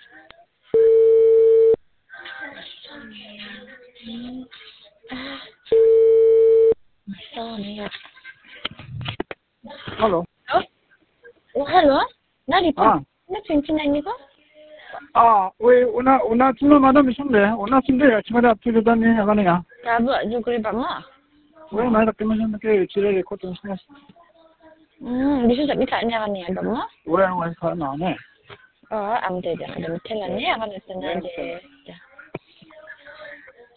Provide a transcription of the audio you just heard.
Halo. Oh, halo. Nari Ah. pa. Na cincin ini ko? We una cuma madam isumde. Una sinde ya cuma da tu dan ni apa ni ya? Ya, bu, jukuri pa mo. We mai da kemas ke cire ko tu snes. Bisa tak bisa ni akan ni ada mo? We ka na ne. Oh, am te jangan ada telan ni akan ada telan je.